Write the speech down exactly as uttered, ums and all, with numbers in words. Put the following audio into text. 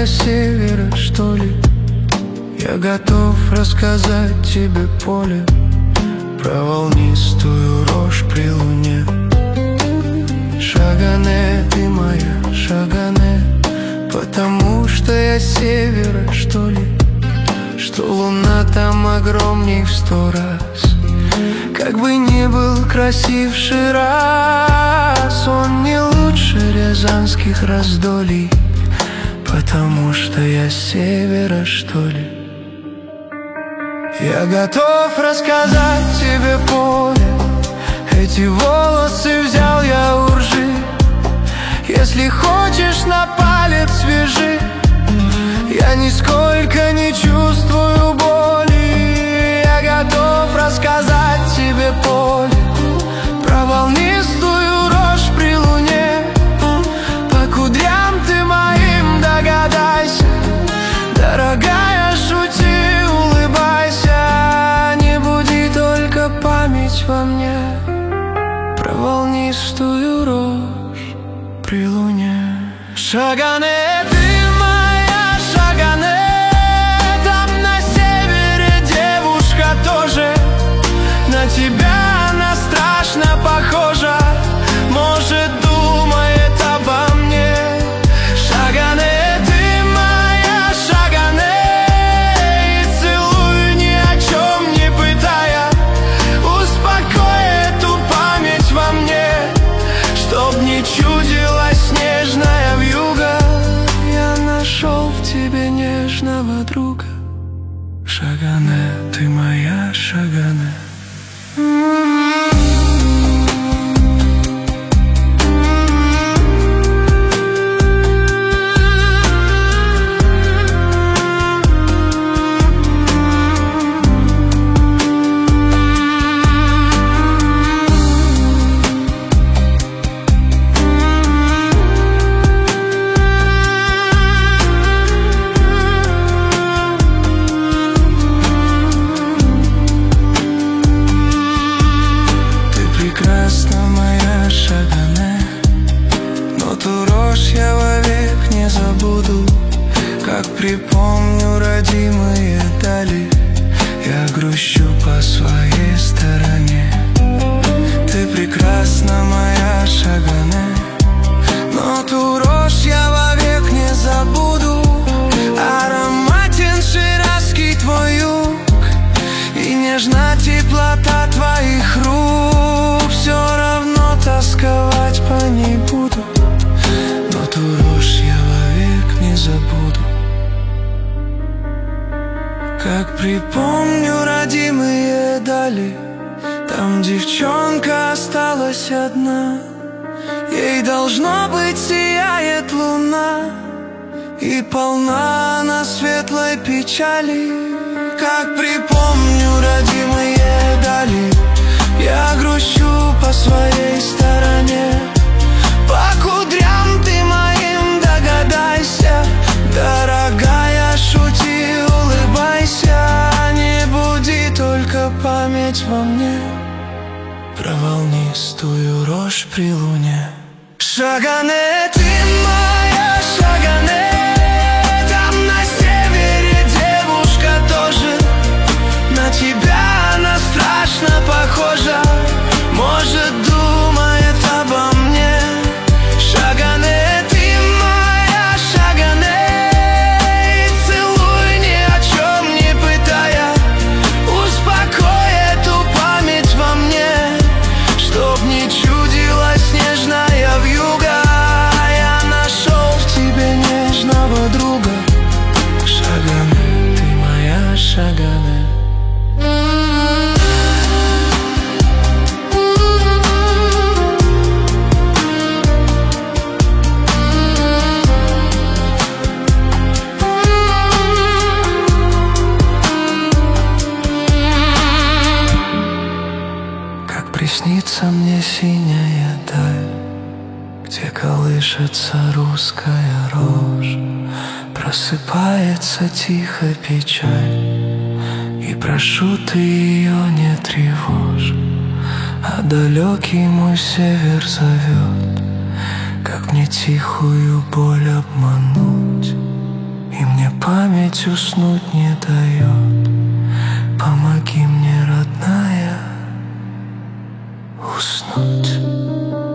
для севера, что ли? Я готов рассказать тебе, поле, про волнистую рожь при луне. Шагане, ты моя, Шагане, потому что я с севера, что ли? Что луна там огромней в сто раз. Как бы ни был красив Шираз, он не лучше рязанских раздолий, потому что я с севера, что ли? Я готов рассказать тебе, поле, эти волосы взял я у ржи. Если хочешь, на палец свяжи, я нисколько не чувствую боли. Я готов рассказать тебе, поле, про волнистую рожь при луне. По кудрям ты моим догадайся, дорогая, шути, улыбайся. Не буди только память во мне про волнистую рожь при луне. Шагане, ты моя, Шагане, там на севере девушка тоже. На тебя она страшно похожа, может, думает обо мне. Шагане, ты моя, Шагане, и целуй, ни о чем не пытая. Успокой эту память во мне, чтоб не чудилась нежная вьюга. Я нашел в тебе нежного друга. Шагане, ты моя, Шагане. Прекрасна моя, Шагане, но ту рожь я вовек не забуду. Как припомню родимые дали, я грущу по своей стороне. Ты прекрасна моя, Шагане, но ту рожь я вовек не забуду. Ароматен ширазский твой юг, и нежна теплота твоих рук. Все равно тосковать по ней буду, но ту рожь я вовек не забуду. Как припомню родимые дали, там девчонка осталась одна. Ей, должно быть, сияет луна, и полна она светлой печали. Как припомню родимые дали, я грущу по своей стороне. По кудрям ты моим догадайся, дорогая, шути, улыбайся. Не буди только память во мне про волнистую рожь при луне. Шагане, ты моя, Шагане, там на севере девушка тоже. На тебя она страшно похожа, может, думает обо мне. Шагане, ты моя, Шагане, и целуй, ни о чем не пытая. Успокой эту память во мне, чтоб не чудилась нежная вьюга. Я нашел в тебе нежного друга. Шагане, ты моя, Шагане. Приснится мне синяя даль, где колышется русская рожь. Просыпается тихо печаль, и прошу, ты ее не тревожь. А далекий мой север зовет, как мне тихую боль обмануть. и мне память уснуть не дает. Помоги мне, родная, уснуть.